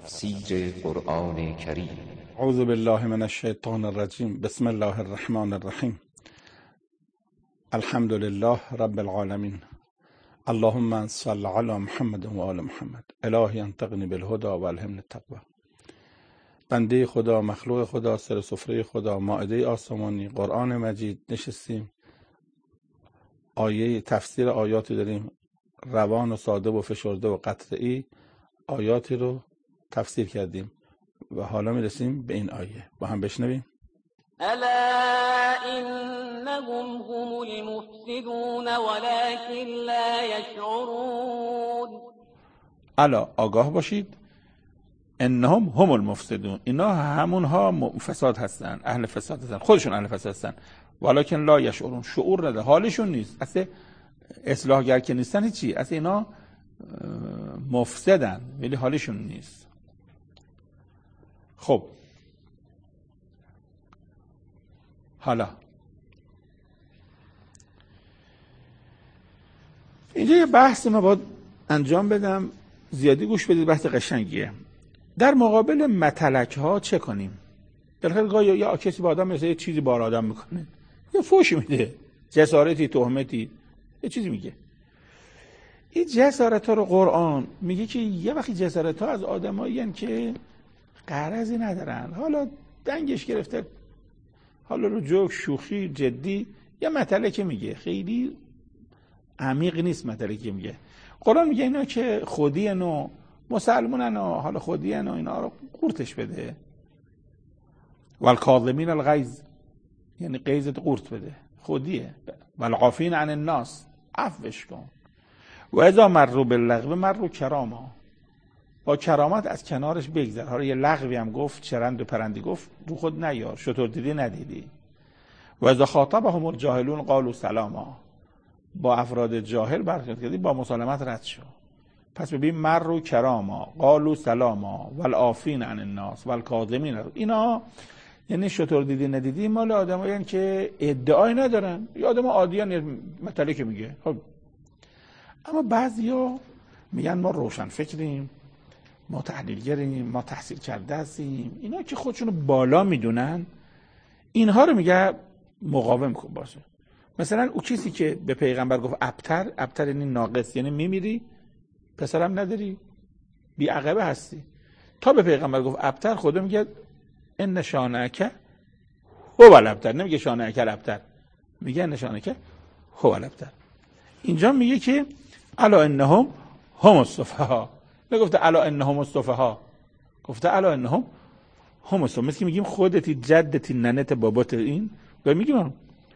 تفسیر قرآن کریم. اعوذ بالله من الشیطان الرجیم. بسم الله الرحمن الرحیم. الحمد لله رب العالمین. اللهم صل علی محمد و آل محمد. الهی انطقنی بالهدى و الهمنی التقوی. بنده خدا، مخلوق خدا، سر سفره خدا، مائده آسمانی، قرآن مجید نشستیم. آیه تفسیر آیاتی داریم، روان و ساده و فشرده و قطعی آیاتی رو تفسیر کردیم و حالا میرسیم به این آیه. با هم بشنویم. الا انهم هم المفسدون ولكن لا يشعرون. الا آگاه باشید، انهم هم المفسدون، اینا همونها فساد هستن، اهل فساد هستن، خودشون اهل فساد هستن. ولکن لا یشعرون، شعور نداره، حالشون نیست. اصلا اصلاحگر که نیستن هیچی، اصلا اینا مفسدن ولی حالشون نیست. خب حالا اینجا یه بحث ما باید انجام بدم، زیادی گوش بدید، بحث قشنگیه. در مقابل متلک ها چه کنیم؟ بالاخره گاهی یا کسی با آدم مثل یه چیزی بار آدم میکنه، یا فوش میده، جسارتی، تهمتی، یه چیزی میگه. این جسارت ها رو قرآن میگه که یه وقتی جسارت ها از آدمایی هستن که غرضی ندارن، حالا دنگش گرفته، حالا رو جوک، شوخی، جدی، یه مطلعه که میگه خیلی عمیق نیست. مطلعه که میگه قرآن میگه اینا که خودی نو مسلمونن و حالا خودی نو، اینا رو قورتش بده. والکاظمین الغیظ، یعنی غیظت قورت بده، خودیه. والعافین عن الناس، عفوش کن. و اذا مروا باللغو مروا کراما، با کرامت از کنارش بگذر. حالا یه لغوی هم گفت، چرند و پرندی گفت، رو خود نیار، شطور دیدی ندیدی. و اذا خاطبهم الجاهلون قالوا سلاما، با افراد جاهل برخورد کردی، با مسالمت رد شو. پس ببین، مروا کراما قالوا سلاما والعافین عن الناس والکاظمین، اینا یعنی شطور دیدی ندیدی مال آدمایی که ادعای ندارن، یا آدم عادیان. مطلعه که میگه خب، اما بعضیا میگن ما روشن فکریم، ما تحلیلگریم، ما تحصیل کرده هستیم. اینا که خودشونو بالا میدونن، اینها رو میگه مقاوم کن باشه. مثلا او کسی که به پیغمبر گفت ابتر یعنی ناقص، یعنی میمیری، پسرم نداری، بی عقبه هستی. تا به پیغمبر گفت ابتر، خدا میگه ان شانئک هو الابتر، نمیگه شانئک الابتر، میگه ان شانئک هو الابتر. اینجا میگه که الا انهم هم السفهاء، نگفته الا انهم السفهاء، گفته الا انهم هم السفهاء. مثل که میگیم خودتی، جدتی، ننت، بابات، این و میگیم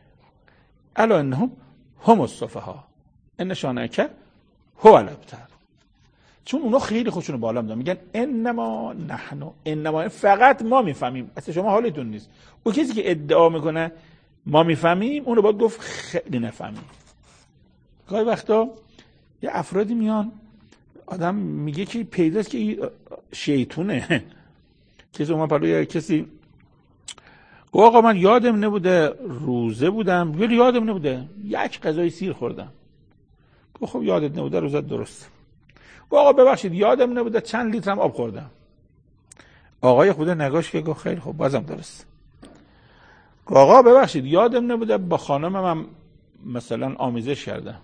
الا انهم هم السفهاء ان شانئک هو الابتر. چون اونا خیلی خودشونو بالا میدن، میگن انما نحن، انما فقط ما میفهمیم، اصلا شما حالتون نیست. او کسی که ادعا میکنه ما میفهمیم، اونو باید گفت خیلی نفهمیم. گاهی وقتا یه افرادی میان، آدم میگه که پیداست که شیطونه. کسی اومد پلوی کسی گفت آقا من یادم نبوده روزه بودم، ولی یادم نبوده یک غذای سیر خوردم. گفت خب یادت نبوده، روزت درست. گفت آقا ببخشید یادم نبوده چند لیترم آب خوردم. آقای خدا نگاش که گفت خیلی خب بازم درست. گفت آقا ببخشید یادم نبوده با خانمم مثلا آمیزش کردم.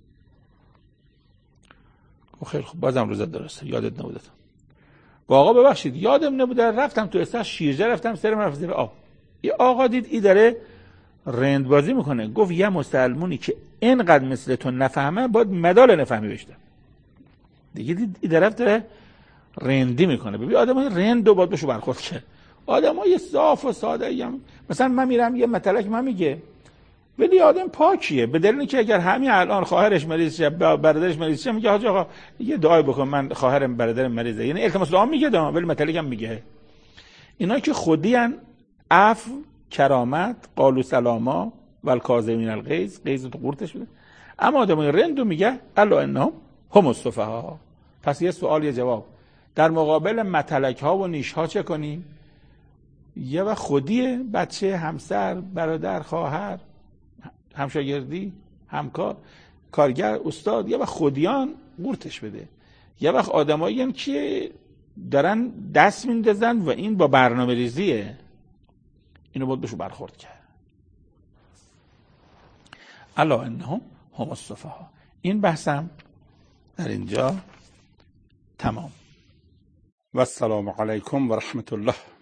گفت خیلی خب بازم روزت درسته، یادت نبوده. گفت آقا ببخشید یادم نبوده رفتم تو استخر شیرجه رفتم، سرم رفت زیر آب. یه آقا دید ای داره رندبازی میکنه، گفت یه مسلمونی که اینقدر مثل تو نفهمه باید مدال نفهمی بشته. دیگه دید ای طرف داره رندی میکنه. ببین آدمای رندو باید بهشون برخورد کرد. آدمای صاف و ساده هم. مثلا من میرم یه مطلق من میگه، ولی آدم پاکیه، به دلیل اینکه اگر همین الان خواهرش مریض شه، برادرش مریض شه، میگه حاج آقا یه دعای بکن من خواهرم برادرم مریضه، یعنی التماس دعا میگه دا، ولی مطلق هم میگه. اینا که خودی ان، عفو، کرامت، قالوا سلاما والکاظمین الغیظ، غیظ تو قورتش بده. اما آدمای رندو میگه الا انهم هم السفهاء. پس یه سوال یه جواب. در مقابل متلک ها و نیش ها چه کنیم؟ یه وقت خودیه، بچه، همسر، برادر، خواهر، همشاگردی، همکار، کارگر، استاد، یه وقت خودیان قورتش بده. یه وقت آدمایی هم که دارن دست میندازن و این با برنامه ریزیه. اینو باید بهش برخورد کرد. الا انهم هم السفهاء. این بحثم در اینجا تمام. و السلام علیکم و رحمت الله.